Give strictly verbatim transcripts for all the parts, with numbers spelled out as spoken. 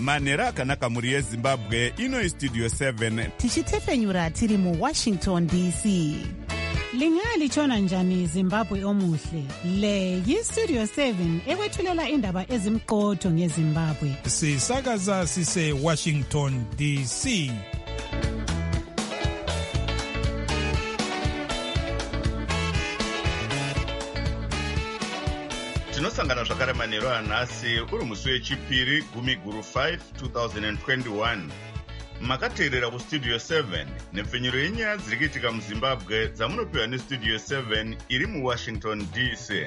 manhero akanaka mhuri yezimbabwe. Ino istudio seven tichitefenyura tiri muwashington D C. Lingalitshona njani Zimbabwe omuhle? Le yistudio seven ekwethulela indaba ezimqotho ngeZimbabwe. Sisakaza sise Washington D C. tinosangana zvakare manhero anhasi uri musi wechipiri gumi guru five twenty twenty-one. Makateerera kustudio seven nepfenyuro yenyaya dziri kuitika muzimbabwe dzamunopiwa nestudio seven iri muwashington D C.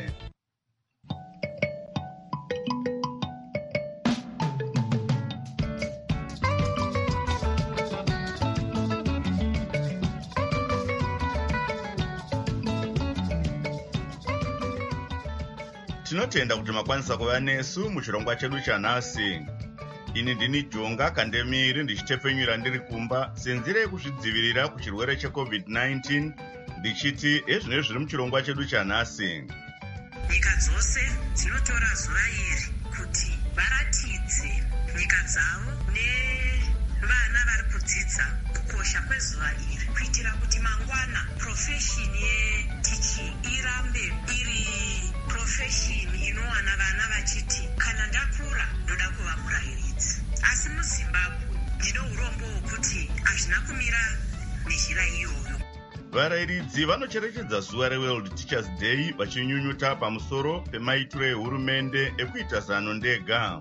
Tinotenda kuti makwanisa kuva nesu muchirongwa chedu chanhasi. Ini ndini Jonga Kandemiri ndichitefenyura ndiri kumba senzira yekuzvidzivirira kuchirwere checovid nineteen ndichiti ezvino zviri muchirongwa chedu chanhasi. Nyika dzose dzinotora zuva iri kuti varatidze nyika dzavo nevana vari kudzidza kukosha kwezuva iri kuitira kuti mangwana profeshini yetiching irambe iri profeshini inowana vana vachiti kana ndakura ndoda kuva murayiridzi. Asi muZimbabwe ndino urombo hwokuti hazvina kumira nezhira iyoyo. Varayiridzi vanocherechedza zuva reWorld Teachers Day vachinyunyuta pamusoro pemaitiro ehurumende ekuita zano ndega.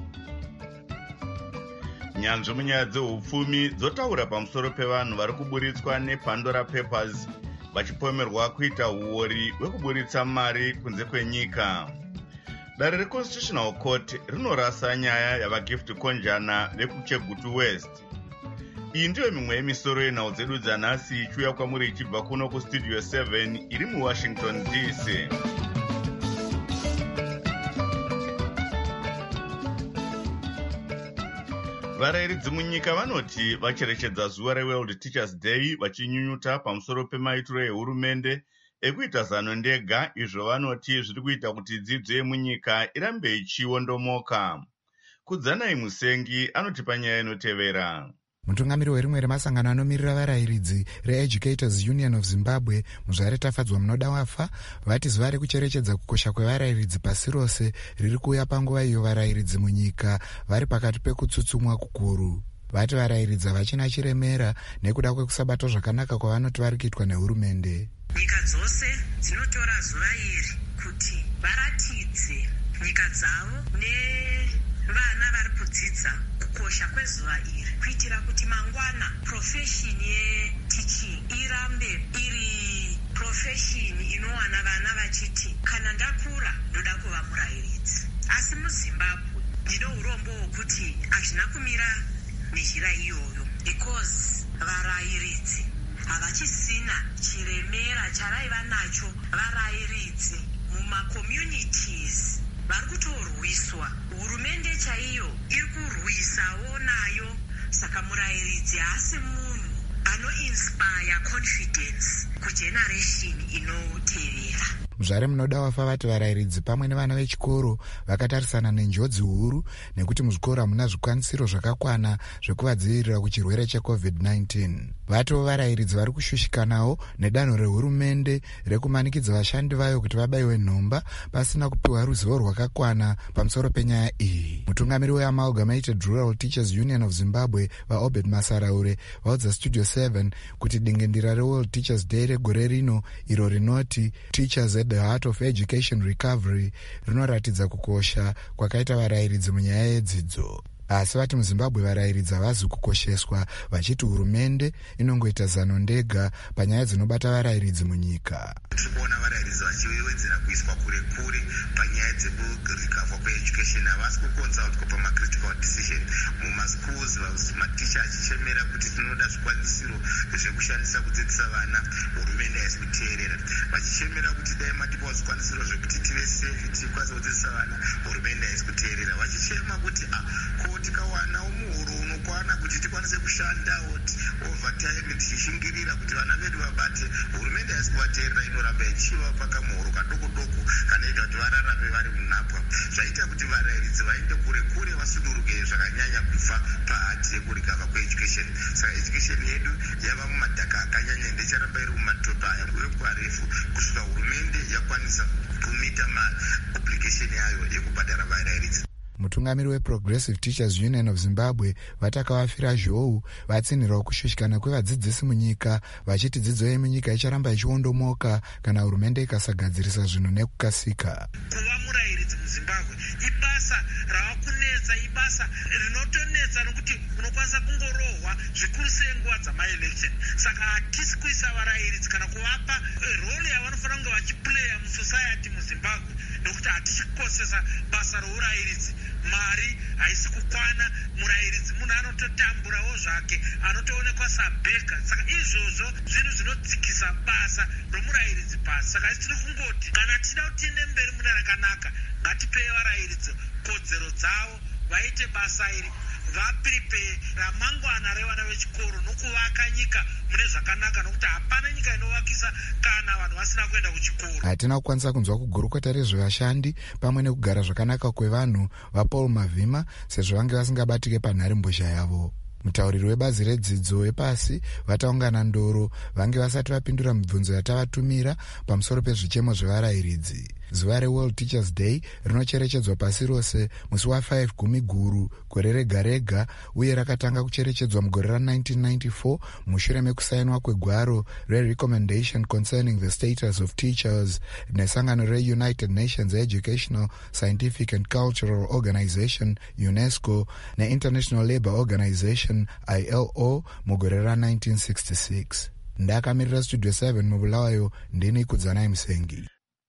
Nyanzvi munyaya dzeupfumi dzotaura pamusoro pevanhu vari kuburitswa nePandora Papers vachipomerwa kuita uori hwekuburitsa mari kunze kwenyika. Dare reConstitutional Court rinorasa nyaya yavagift konjana vekuChegutu West. Iyi ndiyo mimwe yemisoro yenhau dzedu dzanhasi ichiuya kwamuri ichibva kuno kustudio seven iri muWashington D C. Varayiridzi munyika vanoti vacherechedza zuva reWorld Teachers Day vachinyunyuta pamusoro pemaitiro ehurumende ekuita zano ndega, izvo vanoti zviri kuita kuti dzidzo yemunyika irambe ichiondomoka. Kudzanai Musengi anoti panyaya inotevera. Mutungamiri werimwe remasangano anomirira varayiridzi reEducators Union of Zimbabwe muzvare tafadzwa munoda wafa vati zuva rekucherechedza kukosha kwevarayiridzi pasi rose riri kuuya panguva iyo varayiridzi munyika vari pakati pekutsutsumwa kukuru. Vati varayiridzi vachina chiremera nekuda kwekusabatwa zvakanaka kwavanoti vari kuitwa nehurumende. Nyika dzose dzinotora zuva iri kuti varatidze nyika dzavo nevana vari kudzidza kukosha kwezuva iri kuitira kuti mangwana profeshini yetiching irambe iri profeshini inowana vana vachiti kana ndakura ndoda kuva murayiridzi. Asi muZimbabwe ndino urombo hwokuti hazvina kumira nezhira iyoyo because varayiridzi havachisina chiremera charaiva nacho varayiridzi mumakommunities vari kutorwiswa. Hurumende chaiyo iri kurwisawo nayo, saka murayiridzi haasi munhu anoinspire confidence kugeneration inotevera. Muzvare munoda wafa vati varayiridzi pamwe nevana vechikoro vakatarisana nenjodzi huru nekuti muzvikoro hamuna zvikwanisiro zvakakwana zvekuvadzivirira kuchirwere checovid nineteen. Vatiwo varayiridzi vari kushushikanawo nedanho rehurumende rekumanikidza vashandi vayo kuti vabayiwe nhomba pasina kupiwa ruzivo rwakakwana pamusoro penyaya iyi. Mutungamiri weAmalgamated Rural Teachers Union of Zimbabwe vaObed Masaraure vaudza Studio seven kuti dingendira reWorld Teachers Day regore rino iro rinoti Teachers at the Heart of Education Recovery rinoratidza kukosha kwakaita varayiridzi munyaya yedzidzo. Asi vati muZimbabwe varayiridzi havazi kukosheswa vachiti hurumende inongoita zano ndega panyaya dzinobata varayiridzi munyika. Tirikuona varayiridzi vachiwedzera kuiswa kure kure panyaya dzekurikavwa kweeducation. Havasi kuconsultwa pamacritical decision mumaschools. Maticha achichemera kuti tinoda zvikwanisiro zvekushandisa kudzidzisa vana, hurumende haisi kuteerera. Vachichemera kuti dai matipawo zvikwanisiro zvekuti tive safe tikwanise kudzidzisa vana, hurumende haisi kuteerera. Vachichema kuti tikawana umuhuro unokwana kuti tikwanise kushanda overtime tichishingirira kuti vana vedu vabate, hurumende hurumende haisi kuvateerera, inoramba ichivapa kamuhoro kadoko doko kanoita kuti vararame vari munhapwa, zvaita kuti varairidzi vaende kure kure vasununguke zvakanyanya kubva pahati yekurikava kweeducation. Saka education yedu yava mumadhaka akanyanya, ndicharamba iri mumatopa aya ekuarefu kusvika hurumende yakwanisa kumita maobligation yayo yekubhadhara varairidzi. Mutungamiri weProgressive Teachers Union of Zimbabwe vatakavafira zhou vatsinhirawo kushushikana kwevadzidzisi munyika, vachiti dzidzo yemunyika icharamba ichiondomoka kana hurumende ikasagadzirisa zvinhu nekukasika. Kuva murairidzi muZimbabwe ibasa ravakunetsa, ibasa rinotonetsa nokuti unokwanisa kungorohwa zvikuru sei nguva dzamaelection. Saka hatisi kuisa varairidzi kana kuvapa role yavanofanira kunge vachiplaya musociety muZimbabwe, nokuti hatisi kukosesa basa rourairidzi. Mari haisi kukwana, murairidzi munhu anototamburawo zvake, anotoonekwa sabheka. Saka izvozvo zvinhu zvinodzikisa basa romurairidzi pasi. Saka isi tiri kungoti kana tichida kuti tiende mberi mune rakanaka, ngatipei varairidzi kodzero dzavo, vaite basa iri, vaprepare ramangwana revana vechikoro nokuvaka nyika mune zvakanaka, nokuti hapana nyika inovakisa kana vanhu vasina kuenda kuchikoro. Hatina kukwanisa kunzwa kugurukota rezvevashandi pamwe nekugara zvakanaka kwevanhu vaPaul Mavhima sezvo vange vasingabatike panharimbozha yavo. Mutauriri webazi redzidzo yepasi vataungana ndoro vange vasati vapindura mibvunzo yatavatumira pamusoro pezvichemo zvevarairidzi. Zuva reWorld Teachers Day rinocherechedzwa pasi rose musi wa5 gumi guru gore rega rega, uye rakatanga kucherechedzwa mugore ra1994 mushure mekusainwa kwegwaro reRecommendation Concerning the Status of Teachers nesangano reUnited Nations Educational, Scientific and Cultural Organization UNESCO neInternational Labour Organization I L O mugore ra19 sixty-six. Ndakamirira Studio seven mubulawayo ndini Kudzanai Musengi.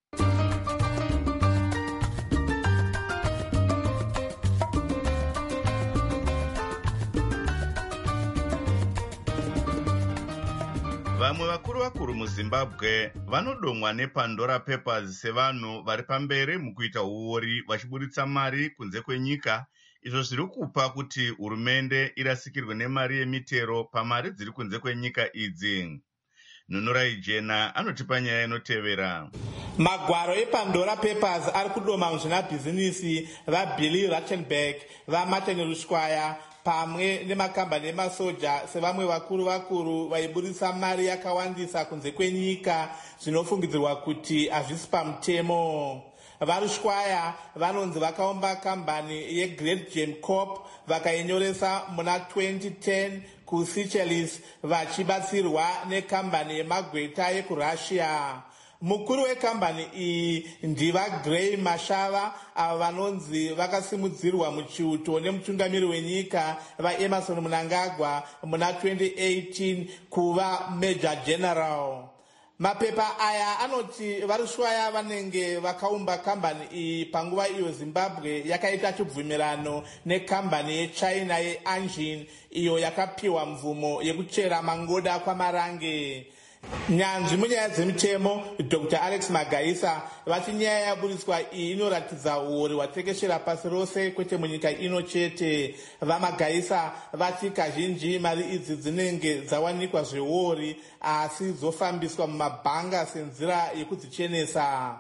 Vamwe vakuru vakuru muZimbabwe vanodomwa nePandora Papers sevanhu vari pamberi mukuita uori vachiburitsa mari kunze kwenyika, izvo zviri kupa kuti hurumende irasikirwe nemari yemitero pamari dziri kunze kwenyika idzi. Nunurai Jena anotipa nyaya inotevera. Magwaro ePandora Papers ari kudoma muzvinabhizinisi vaBilly Rautenbach, vaMartin Rushkwaya pamwe nemakambani emasoja sevamwe vakuru vakuru vaiburitsa mari yakawandisa kunze kwenyika zvinofungidzirwa kuti hazvisi pamutemo. VaRushkwaya vanonzi vakaumba kambani yeGreat Gem Corp vakainyoresa muna twenty ten kuSeychelles vachibatsirwa nekambani yemagweta yekurussia. Mukuru wekambani iyi ndivaGray Mashava, avo vanonzi vakasimudzirwa muchiuto nemutungamiri wenyika vaEmerson Mnangagwa muna twenty eighteen kuva Major General. Mapepa aya anoti VaRushkwaya vanenge vakaumba kambani iyi panguva iyo Zimbabwe yakaita chibvumirano nekambani yeChina yeAnjin iyo yakapiwa mvumo yekuchera mangoda kwamarange. Nyanzvi munyaya dzemitemo Doctor Alex Magaisa vati nyaya yaburitswa iyi inoratidza uori hwatekeshera pasi rose kwete munyika ino chete. VaMagaisa vati kazhinji mari idzi dzinenge dzawanikwa zveuori asi dzofambiswa mumabhanga senzira yekudzichenesa.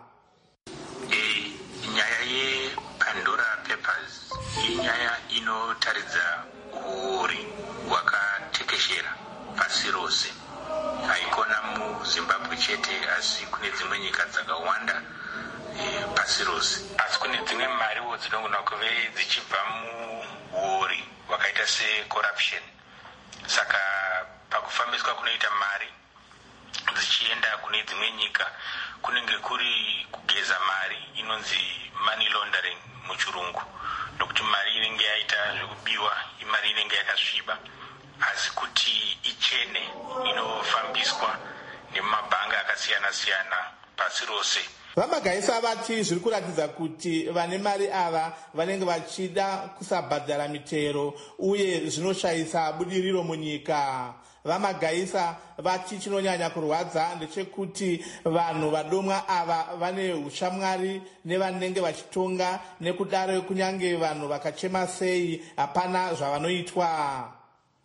Nyaya yePandora Papers inyaya inotaridza uori hwakatekeshera pasi rose, haikona muZimbabwe chete asi kune dzimwe nyika dzakawanda e, pasi rose. Asi kune dzimwe mariwo dzinogona kuve dzichibva muuori hwakaita secorruption. Saka pakufambiswa kunoita mari dzichienda kune dzimwe nyika kunenge kuri kugeza mari inonzi money laundering muchirungu, nokuti mari inenge yaita zvekubiwa imari inenge yakasviba, asi kuti ichene inofambiswa nemabhanga akasiyana siyana pasi rose. VaMagaisa vati zviri kuratidza kuti vane mari ava vanenge vachida kusabhadhara mitero uye zvinoshayisa budiriro munyika. VaMagaisa vati chinonyanya kurwadza ndechekuti vanhu vadomwa ava vane ushamwari nevanenge vachitonga, nekudaro kunyange vanhu vakachema sei hapana zvavanoitwa.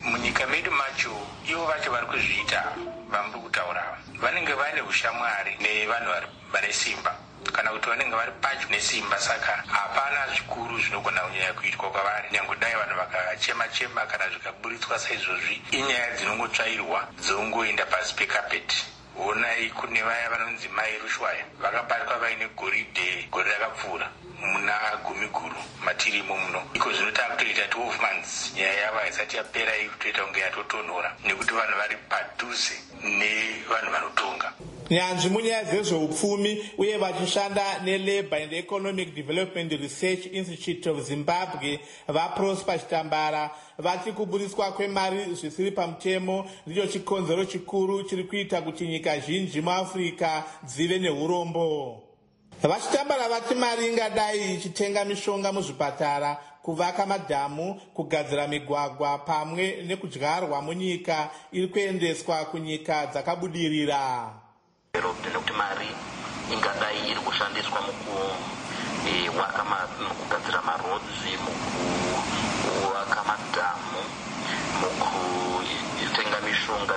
munyika medu macho ivo vacho vari kuzviita vamuri kutaura vanenge vane ushamwari nevanhu vane simba kana kuti vanenge vari padyo nesimba, saka hapana zvikuru zvinogona kunyanya kuitwa kwavari. Nyangodai vanhu vakachema-chema kana zvikaburitswa saizvozvi, inyaya dzinongotsvairwa dzongoenda pasi pekapeti. Onai kune vaya vanonzi mai Rushwaya vakabatwa vaine goridhe gore rakapfuura muna gumi guru matirimo muno. Iko zvinotanga kutoita twelve months nyaya yavo haisati yapera ikutoita kunge yatotonhora nekuti vanhu vari padhuze nevanhu vanotonga. Nyanzvi munyaya dzezveupfumi uye vachishanda neLabour and Economic Development Research Institute of Zimbabwe vaProsper Chitambara vati kuburiswa kwemari zvisiri pamutemo ndicho chikonzero chikuru chiri kuita kuti nyika zhinji muAfrica dzive neurombo. Vachitambara vati mari ingadai ichitenga mishonga muzvipatara, kuvaka madhamu, kugadzira migwagwa pamwe nekudyarwa munyika iri kuendeswa kunyika dzakabudirira. Nekuti mari ingadai iri kushandiswa mukuwaka mukugadzira marodzi, mukuwaka madhamu, mukutenga mishonga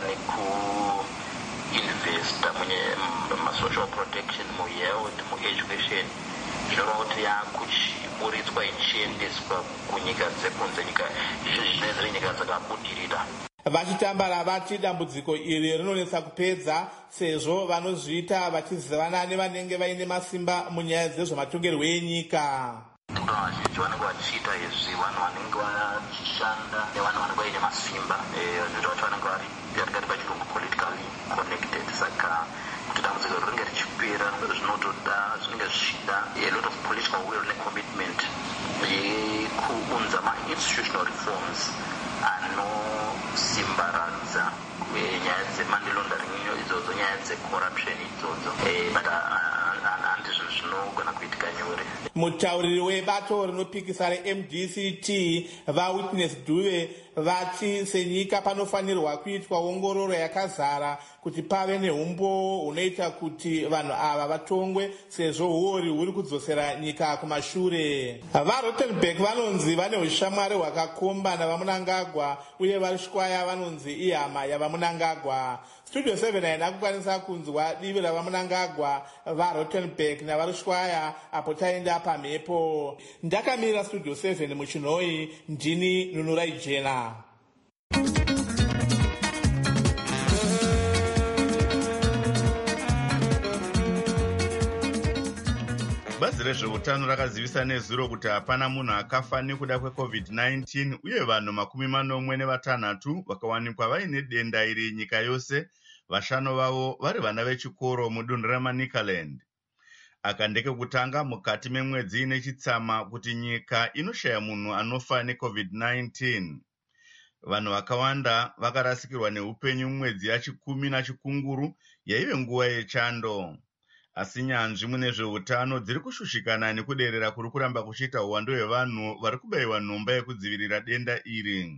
nekuinvesta mumasocial protection, muhealth, mueducation, zvinoreva kuti yakuchiburitswa ichiendeswa kunyika dzekunze, nyika zvineziri nyika dzakabudirira. Vachitambara vati dambudziko iri rinonetsa kupedza sezvo vanozviita vachizivana nevanenge vaine masimba munyaya dzezvematongerwo enyika. Vanhu vazhinji vanenge vachiita izvi vanhu vanenge vachishanda nevanhu vanenge vaine masimba, zvinoita kuti vanenge vari yatingati pachirungu politically connected. Saka kuti dambudziko rinenge richipera zvinotoda zvinenge zvichida a lot of political will necommitment yekuunza ma-institutional reforms anosimbaradza nyaya dzemani laundering idzodzo, nyaya dzecorruption idzodzo, but handizvo zvinogona kuitika nyore. Mutauriri webato rinopikisa reM D C T vaWitness Dube vati senyika panofanirwa kuitwa ongororo yakazara kuti pave neumbo hunoita kuti vanhu ava vatongwe sezvo huori huri kudzosera nyika kumashure. VaRottenberg vanonzi vane ushamwari hwakakomba navaMunangagwa uye vaShwaya vanonzi ihama yavaMunangagwa. Studio seven haina kukwanisa kunzwa divi ravaMunangagwa, vaRottenberg navaShwaya apo taenda pamhepo. Ndakamira Studio seven muchinhoi, ndini Nunurai Jena. Bazi rezveutano rakazivisa nezuro kuti hapana munhu akafa nekuda kwecovid nineteen uye vanhu makumi manomwe nevatanhatu vakawanikwa vaine denda iri nyika yose, vashanu vavo vari vana vechikoro mudunhu reManicaland. Aka ndekekutanga mukati memwedzi ine chitsama kuti nyika inoshaya munhu anofa necovid nineteen. Vanhu vakawanda vakarasikirwa neupenyu mumwedzi yachikumi nachikunguru yaive nguva yechando. Asi nyanzvi mune zveutano dziri kushushikana nekuderera kuri kuramba kuchiita uwandu hwevanhu vari kubayiwa nhomba yekudzivirira denda iri.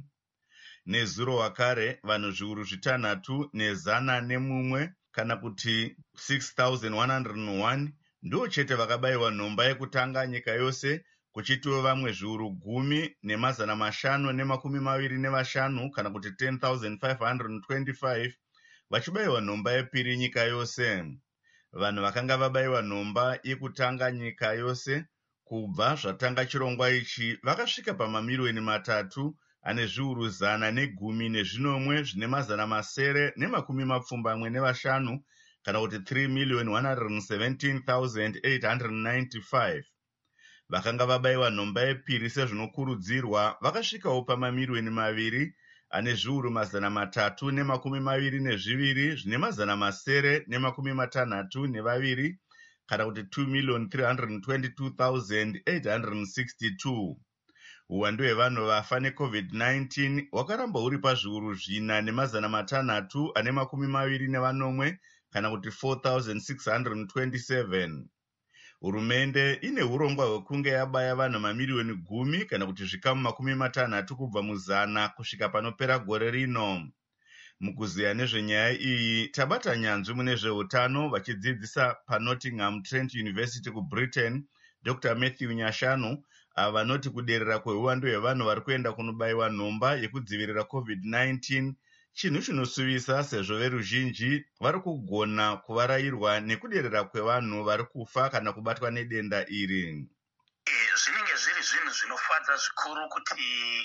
Nezuro wakare vanhu zviuru zvitanhatu nezana nemumwe kana kuti six thousand one hundred one ndo chete vakabayiwa nhomba yekutanga nyika yose, kuchitiwo vamwe zviuru gumi nemazana mashanu nemakumi maviri nevashanu kana kuti ten thousand five hundred twenty-five vachibayiwa nhomba yepiri nyika yose. Vanhu vakanga vabayiwa nhomba yekutanga nyika yose kubva zvatanga chirongwa ichi vakasvika pamamiliyoni matatu ane zviuru zana negumi nezvinomwe zvine mazana masere nemakumi mapfumbamwe nevashanu kana kuti three million one hundred seventeen thousand eight hundred ninety-five. Vakanga vabayiwa nhomba yepiri sezvinokurudzirwa vakasvikawo pamamiliyoni maviri ane zviuru mazana matatu nemakumi maviri nezviviri zvine mazana masere nemakumi matanhatu nevaviri kana kuti two million three hundred twenty-two thousand eight hundred sixty-two. Uwandu hwevanhu vafa necovid nineteen hwakaramba huri pazviuru zvina nemazana matanhatu ane makumi maviri nevanomwe kana kuti four thousand six hundred twenty-seven. Hurumende ine urongwa hwekunge yabaya vanhu mamiliyoni gumi kana kuti zvikamu makumi matanhatu kubva muzana kusvika panopera gore rino. Mukuziya nezvenyaya iyi tabata nyanzvi mune zveutano vachidzidzisa paNottingham Trent University kuBritain, Doctor Matthew Nyashanu vanoti kuderera kweuwandu hwevanhu vari kuenda kunobayiwa nhomba yekudzivirira covid nineteen chinhu chinosuvisa sezvo veruzhinji vari kugona kuvarayirwa nekuderera kwevanhu vari kufa kana kubatwa nedenda iri. Zvinenge zviri zvinhu zvinofadza zvikuru kuti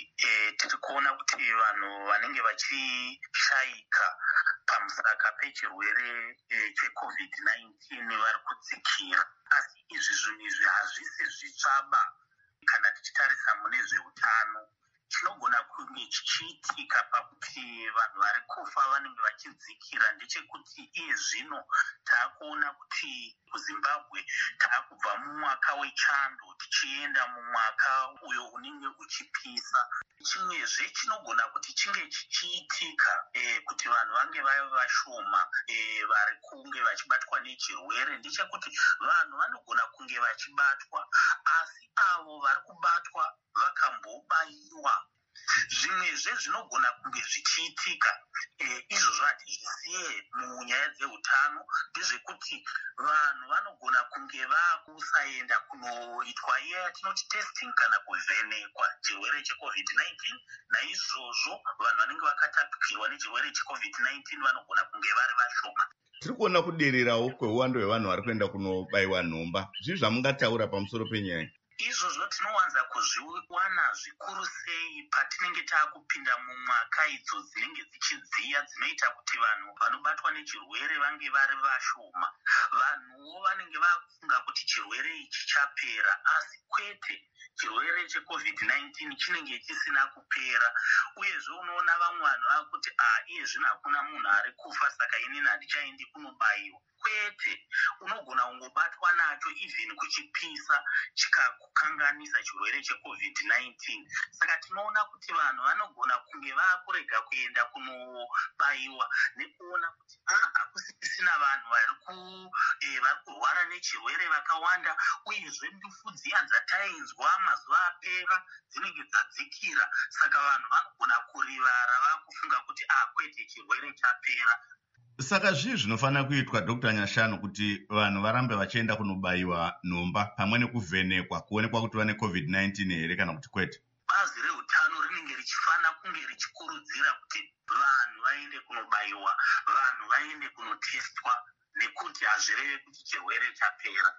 e, tiri kuona kuti vanhu vanenge vachishayika pamusaka pechirwere e, checovid nineteen vari kudzikira. Asi izvi zvinhu izvi hazvisi zvitsvaba kana tichitarisa mune zveutano. Chinogona kunge chichiitika pakuti vanhu vari kufa vanenge vachidzikira ndechekuti iye zvino taakuona kuti kuZimbabwe taakubva mumwaka wechando tichienda mumwaka uyo unenge uchipisa. Chimwezve chinogona kuti chinge chichiitika e, kuti vanhu vange vave vashoma e, vari kunge vachibatwa nechirwere ndechekuti vanhu vanogona kunge vachibatwa asi avo vari kubatwa vakambobayiwa. Zvimwezve zvinogona kunge zvichiitika e, izvozvo hatizvisiye munyaya dzeutano ndezvekuti vanhu vanogona kunge vakusaenda kunoitwa iye yatinoti testing kana kuvhenekwa chirwere checovid nineteen. Naizvozvo vanhu vanenge vakatapukirwa nechirwere checovid nineteen vanogona kunge vari vashoma. Tiri kuona kudererawo kweuwandu hwevanhu vari kuenda kunobayiwa nhomba. Zvii zvamungataura pamusoro penyaya? Izvozvo tinowanza kuzviwana zvikuru sei patinenge taakupinda mumwaka idzo dzinenge dzichidziya dzinoita kuti vanhu vanobatwa nechirwere vange vari vashoma. Vanhuwo vanenge vakufunga kuti chirwere ichi chapera, asi kwete, chirwere checovid nineteen chinenge chisina kupera. Uyezve unoona vamwe vanhu vakuti a iye zvino hakuna munhu ari kufa saka inini handichaendi kunobayiwa. Kwete, unogona kungobatwa nacho even kuchipisa chikakukanganisa chirwere checovid nineteen. Saka tinoona kuti vanhu vanogona kunge vakurega kuenda kunobayiwa nekuona kuti hakusisina vanhu vari ku e, vari kurwara nechirwere vakawanda, uyezve ndufu dziya dzatainzwa mazuva apera dzinenge dzadzikira. Saka vanhu vanogona kurivara vakufunga kuti a kwete chirwere chapera. Saka zvii zvinofanira kuitwa Doctor Nyashanu kuti vanhu varambe vachienda kunobayiwa nhomba pamwe nekuvhenekwa kuonekwa kuti vane covid nineteen here kana kuti kwete? Bazi reutano rinenge richifanira kunge richikurudzira kuti vanhu vaende kunobayiwa, vanhu vaende kunotestwa nekuti hazvireve kuti chirwere chapera.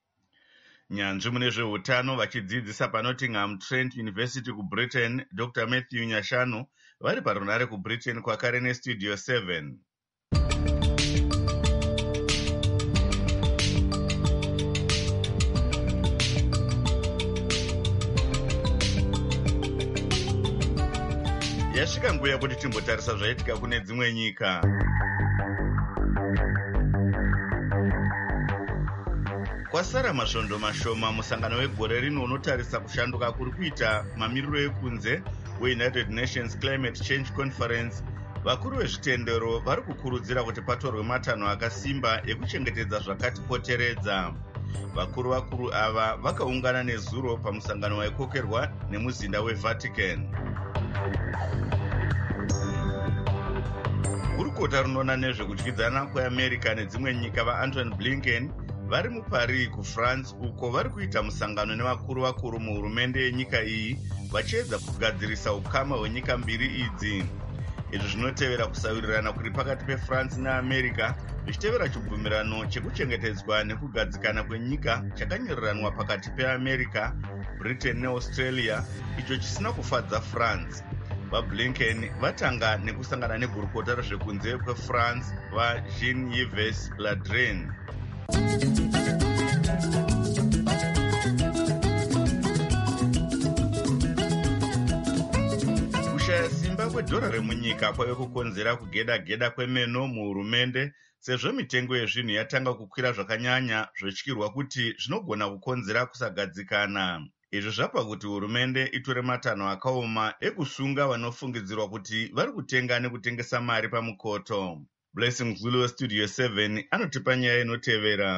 Nyanzvi mune zveutano vachidzidzisa paNottingham Trent University kuBritain, Doctor Matthew Nyashanu vari parunare kuBritain kwakare neStudio seven. Yasvika nguva kuti timbotarisa zvaitika kune dzimwe nyika. Kwasara masvondo mashoma musangano wegore rino unotarisa kushanduka kuri kuita mamiriro ekunze weUnited Nations Climate Change Conference. Vakuru vezvitendero vari kukurudzira kuti patorwe matanho akasimba ekuchengetedza zvakatipoteredza. Vakuru vakuru ava vakaungana nezuro pamusangano waikokerwa nemuzinda weVatican. Gurukota rinoona nezvekudyidzana kweAmerica nedzimwe nyika vaAntony Blinken vari muParis kuFrance uko vari kuita musangano nevakuru vakuru muhurumende yenyika iyi vachiedza kugadzirisa ukama hwenyika mbiri idzi. Izvi zvinotevera kusawirirana kuri pakati peFrance naAmerica zvichitevera chibvumirano chekuchengetedzwa nekugadzikana kwenyika chakanyoriranwa pakati peAmerica, Britain neAustralia, icho chisina kufadza France. VaBlinken vatanga nekusangana negurukota rezvekunze kweFrance vaJean-Yves Le Drian. Kushaya simba kwedhora remunyika kwave kukonzera kugeda-geda kwemeno muhurumende sezvo mitengo yezvinhu yatanga kukwira zvakanyanya zvotyirwa kuti zvinogona kukonzera kusagadzikana. Izvi zvapa kuti hurumende itore matanho akaoma ekusunga vanofungidzirwa kuti vari kutenga nekutengesa mari pamukoto. Blessing Zulu Studio seven anotipa nyaya inotevera.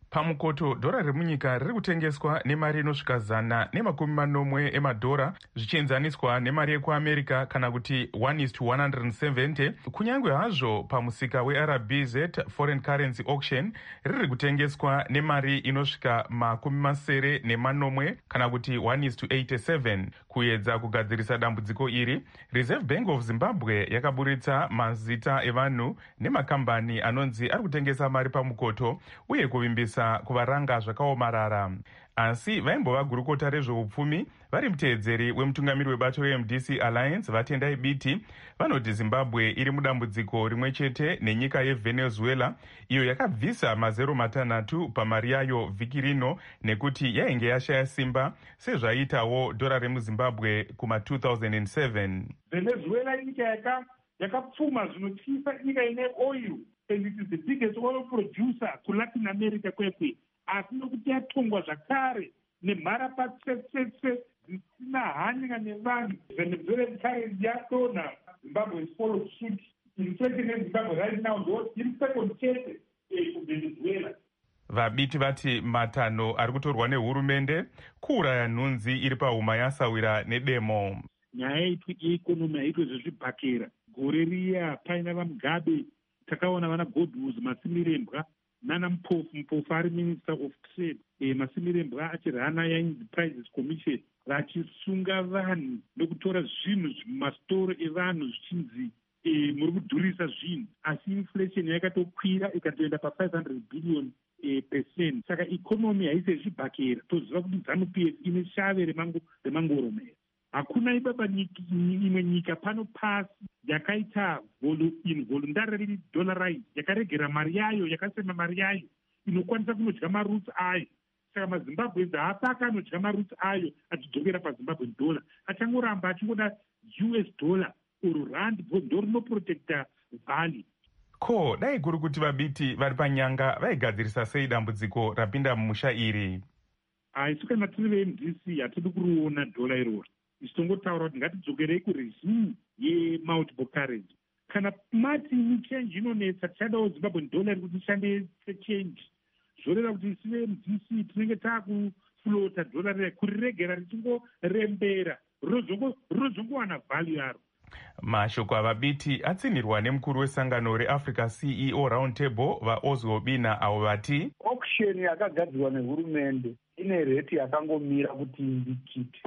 Pamukoto, dhora remunyika riri kutengeswa nemari inosvika zana nemakumi manomwe emadhora zvichienzaniswa nemari yekuamerica kana kuti one is to one hundred seventy. Kunyange hazvo pamusika weR B Z foreign currency auction riri kutengeswa nemari inosvika makumi masere nemanomwe kana kuti one is to eighty-seven. Kuedza kugadzirisa dambudziko iri, Reserve Bank of Zimbabwe yakaburitsa mazita evanhu nemakambani anonzi ari kutengesa mari pamukoto uye kuvimbisa kuvaranga zvakaomarara. Asi vaimbova gurukota rezveupfumi vari muteedzeri wemutungamiri webato reM D C Alliance vatendai biti vanoti Zimbabwe iri mudambudziko rimwe chete nenyika yeVenezuela iyo yakabvisa mazero matanhatu pamari yayo vhiki rino nekuti yainge yashaya simba sezvaitawo dhora remuzimbabwe kuma two thousand seven. Venezuela inyika yaka yakapfuma zvinotyisa, nyika ine oil and it is the biggest oil producer ku Latin America kwekwe, asi nokuti yatongwa zvakare nemharapatsetsetse dzisina hanya nevanhu. Venezuelan currency yadonha, Zimbabwe is follow suit. Inflation in Zimbabwe right now iri second chete kuVenezuela. Vabiti vati matanho ari kutorwa nehurumende kuuraya nhunzi iri pahuma yasawira nedemo. Nyaya yeikonomi yaitwa zvezvibhakera. Gore riya paina vaMugabe, takaona vana Godwoods Masimirembwa nana Mpofu. Mpofu ari Minister of Trade. E, Masimirembwa achirana yainzi Prices Commission vachisunga vanhu nokutora zvinhu mumastoro evanhu zvichinzi e, muri kudhurisa zvinhu, asi inflation yakatokwira ikatoenda pa five hundred billion e, percent. Saka ikonomi haisi yezvibhakera. Toziva kuti ZANU-P F ine shave remangoromera. Hakuna ibaba imwe nyika pano pasi yakaita involuntarily dollarized, yakaregera mari yayo, yakasema mari yayo inokwanisa kunodya maroots ayo. Saka maZimbabwe haapaka anodya maroots ayo achidzokera paZimbabwe dollar, achangoramba achingoda U S dollar or rand ndo rinoprotecta valley. Ko dai kuri kuti vabiti vari panyanga vaigadzirisa sei dambudziko rapinda mumusha iri? Isu kana tiri veM D C hatidi kuriona dhola iroro. Ichitongotaura kuti ngatidzokerei kuregime yemultiple currency. Kana mati change inonetsa, tichadawo Zimbabwe dollar iri kuti ishande sechange. Zvoreva kuti isu veM D C tinenge taakuflota dhola riri kuriregera richingorembera rinozongowana value yaro. Mashoko avabiti atsinirwa nemukuru wesangano reAfrica C E O round table vaOzwo Bina avo vati auction yakagadzirwa nehurumende ine rate yakangomira kuti ndikiti.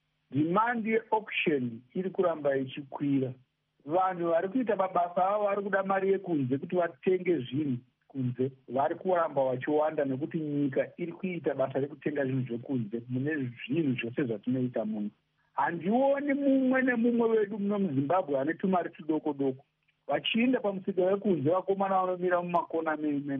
Demand yeauction iri kuramba ichikwira. Vanhu vari kuita mabasa avo vari kuda mari yekunze kuti vatenge zvinhu kunze, vari kuramba vachiwanda nekuti nyika iri kuita basa rekutenga zvinhu zvekunze mune zvinhu zvose zvatinoita muno. Handioni mumwe nemumwe wedu muno muZimbabwe ane tumari tudoko doko vachienda pamusika wekunze, vakomana vanomira mumakona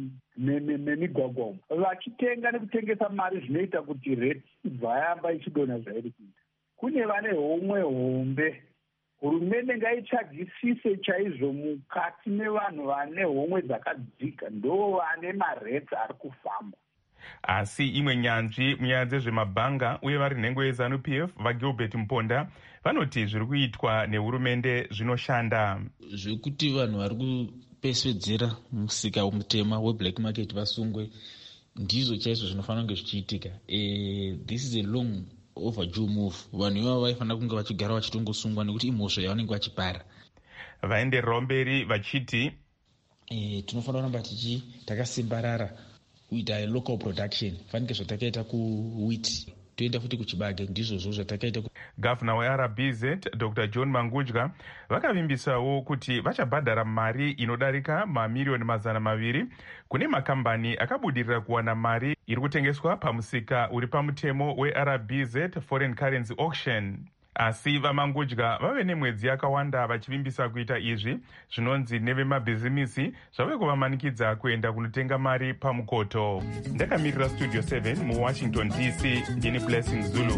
memigwagwa umo vachitenga nekutengesa mari zvinoita kuti rate ibva yamba ichidonha zvairi kuita. Kune vane homwe hombe. Hurumende ngaichagisise chaizvo mukati mevanhu vane homwe dzakadzika, ndo vane marate ari kufamba. Asi imwe nyanzvi munyaya dzezvemabhanga uye vari nhengo yeZANU-P F vaGilbert Mponda vanoti zviri kuitwa nehurumende zvinoshanda. Zvekuti vanhu vari kupesvedzera musika mutema weblack market vasungwe ndizvo chaizvo zvinofanira kunge zvichiitika. E, this is a long overdue move. Vanhu ivavo vaifanira kunge vachigara vachitongosungwa nekuti imhosva yavanenge vachipara. Vaendererawo mberi vachiti e, tinofanira kuramba tichi takasimbarara kuita local production, fanike zvatakaita kuwheat toenda futi kuchibage, ndizvozvo zvatakaita. Gavana weR B Z Doctor John Mangudya vakavimbisawo kuti vachabhadhara mari inodarika mamirioni mazana maviri kune makambani akabudirira kuwana mari iri kutengeswa pamusika uri pamutemo weR B Z foreign currency auction. Asi vaMangudya vave nemwedzi yakawanda vachivimbisa kuita izvi, zvinonzi nevemabhizimisi zvave kuvamanikidza kuenda kunotenga mari pamukoto. Ndakamirira Studio seven muWashington D C, ndini Blessing Zulu.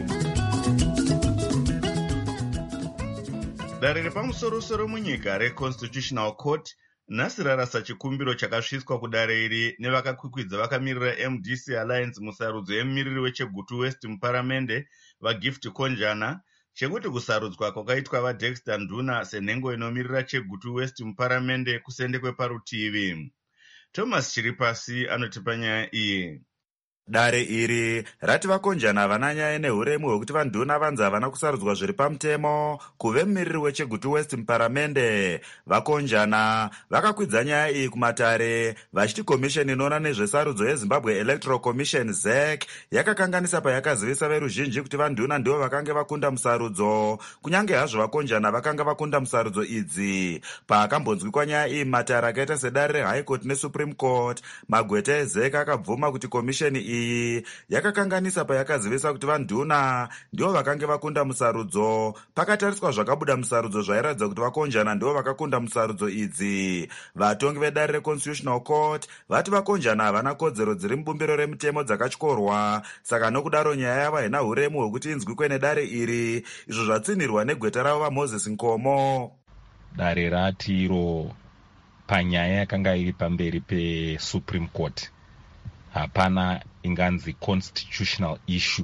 Dare repamusoro-soro munyika reConstitutional Court nhasi rarasa chikumbiro chakasviswa kudare iri nevakakwikwidza vakamirira M D C Alliance musarudzo yemumiriri weChegutu West muparamende vaGift Konjana chekuti kusarudzwa kwakaitwa vaDexter Nduna senhengo inomirira Chegutu West muparamende kusendekwe parutivi. Thomas Chiripasi anotipa nyaya iyi. Dare iri rati vakonjana havana nyaya nehuremu hwekuti vanduna vanzi havana kusarudzwa zviri pamutemo kuve mumiriri weChegutu West muparamende. Vakonjana vakakwidza nyaya iyi kumatare vachiti komisheni inoona nezvesarudzo yeZimbabwe Electoral Commission Z E C yakakanganisa payakazivisa veruzhinji kuti vanduna ndivo vakanga vakunda musarudzo, kunyange hazvo vakonjana vakanga vakunda musarudzo idzi. Paakambonzwikwa nyaya iyi matare akaita sedare reHigh Court neSupreme Court, magweta eZ E C akabvuma kuti komisheni iyi iyi yakakanganisa payakazivisa kuti vanduna ndivo vakanga vakunda musarudzo. Pakatariswa zvakabuda musarudzo zvairatidza kuti vakonjana ndivo vakakunda musarudzo idzi. Vatongi vedare reConstitutional Court vati vakonjana havana kodzero dziri mubumbiro remutemo dzakatyorwa, saka nokudaro nyaya yavo haina huremu hwekuti inzwikwe nedare iri, izvo zvatsinirwa negweta ravo vaMoses Nkomo. Dare ratiro panyaya yakanga iri pamberi peSupreme Court hapana inganzi constitutional issue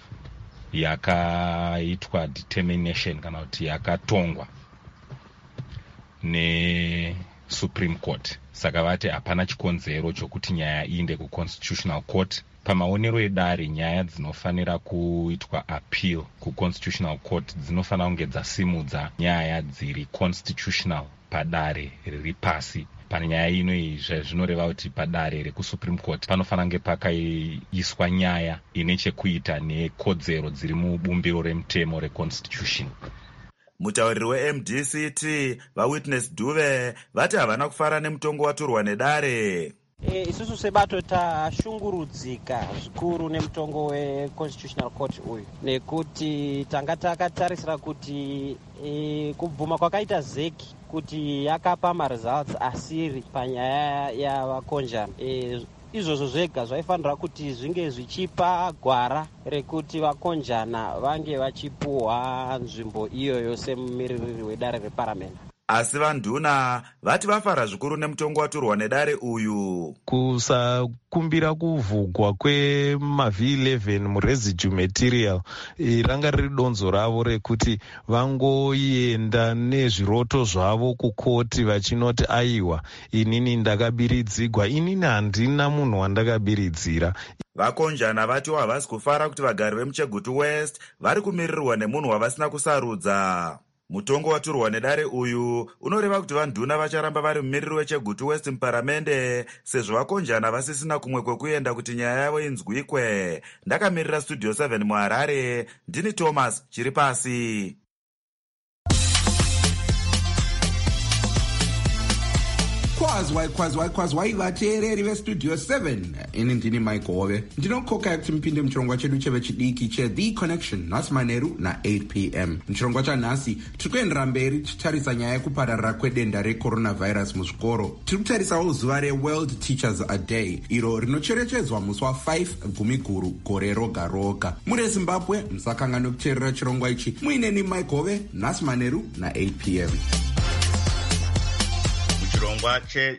yakaitwa determination kana kuti yakatongwa neSupreme Court, saka vati hapana chikonzero chokuti nyaya iinde kuConstitutional Court. Pamaonero edare nyaya dzinofanira kuitwa appeal kuConstitutional Court dzinofanira kunge dzasimudza nyaya dziri constitutional padare riri pasi. Pane nyaya ino izvi zvinoreva kuti padare rekuSupreme Court panofanira kunge pakaiswa nyaya ine chekuita nekodzero dziri mubumbiro remutemo reConstitution. Mutauriri weM D C T vaWitness Duve vati havana kufara nemutongo waturwa nedare. E, isusu sebato tashungurudzika zvikuru nemutongo weConstitutional Court uyu, nekuti tanga takatarisira kuti e, kubvuma kwakaita Z E C kuti yakapa maresults asiri panyaya yavakonjana. E, izvozvo zvega zvaifanira kuti zvinge zvichipa gwara rekuti vakonjana vange vachipuhwa nzvimbo iyoyo semumiririri wedare reparamende. Asi vanduna vati vafara zvikuru nemutongo waturwa nedare uyu. Kusakumbira kuvhugwa kwemavhi eleven muresidue material ranga riri donzo ravo rekuti vangoenda nezviroto zvavo kukoti vachinoti aiwa inini ndakabiridzigwa. Inini handina munhu wandakabiridzira. Vakonjana vatiwo havasi kufara kuti vagari vemuChegutu West vari kumiririrwa nemunhu wavasina kusarudza. Mutongo waturwa nedare uyu unoreva kuti vanduna vacharamba vari mumiriri weChegutu West muparamende sezvo vakonjana vasisina kumwe kwekuenda kuti nyaya yavo inzwikwe. Ndakamirira Studio seven muHarare, ndini Thomas Chiripasi. Kwazwai kwazwai kwazwai vateereri veStudio seven. Ini ndini Mike Hove. Ndinokoka kuti mupinde muchirongwa chedu chevechidiki cheThe Connection nhasi manheru na-eight p m. Muchirongwa chanhasi tiri kuendera mberi tichitarisa nyaya yekupararira kwedenda recoronavirus muzvikoro. Tiri kutarisawo zuva reWorld Teachers a Day iro rinocherechedzwa musi wa5 Gumiguru gore roga roga. Muri eZimbabwe musakanganwe kuteerera chirongwa ichi. Muineni Mike Hove nhasi manheru na-eight p m. Chirongwa che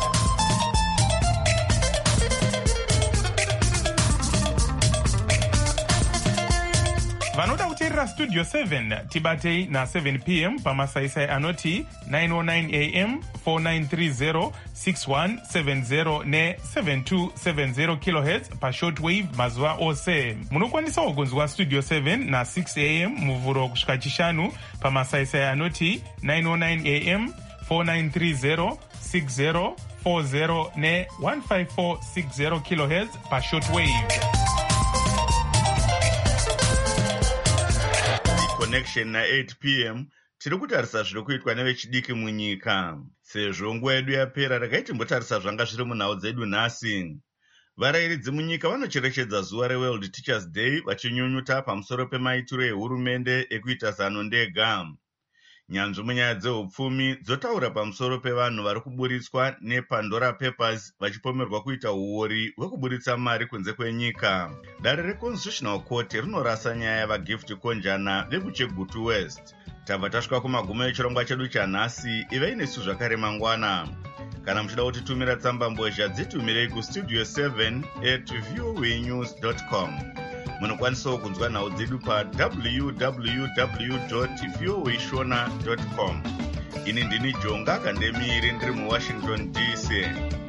vanoda kuteerera Studio seven tibatei na-seven p m pamasaisai anoti nine oh nine a m, four nine three zero, six one seven zero ne-seven two seven zero kilohertz pashortwave mazuva ose. Munokwanisawo kunzwa Studio seven na-six a m muvhuro kusvika chishanu pamasaisai anoti nine oh nine a m, four nine three zero, six zero four zero ne-one five four six zero kilohertz pashortwave. Connection na-eight p m tiri kutarisa zviri kuitwa nevechidiki munyika. Sezvo nguva yedu yapera takaitimbotarisa zvanga zviri munhau dzedu nhasi. Varayiridzi munyika vanocherechedza zuva reWorld Teachers Day vachinyunyuta pamusoro pemaitiro ehurumende ekuita zano ndega. Nyanzvi munyaya dzeupfumi dzotaura pamusoro pevanhu vari kuburitswa nePandora Papers vachipomerwa kuita uori hwekuburitsa mari kunze kwenyika. Dare reConstitutional Court rinorasa nyaya yavaGift konjana vekuChegutu West. Tabva tasvika kumagumo echirongwa chedu chanhasi. Ivei nesu zvakare mangwana. Kana muchida kutitumira tsamba mbozha dzitumirei kustudio seven at voanews dot com. Munokwanisawo kunzwa nhau dzedu pa w w w dot voashona dot com. Ini ndini Jonga Kandemiri ndiri muWashington D C.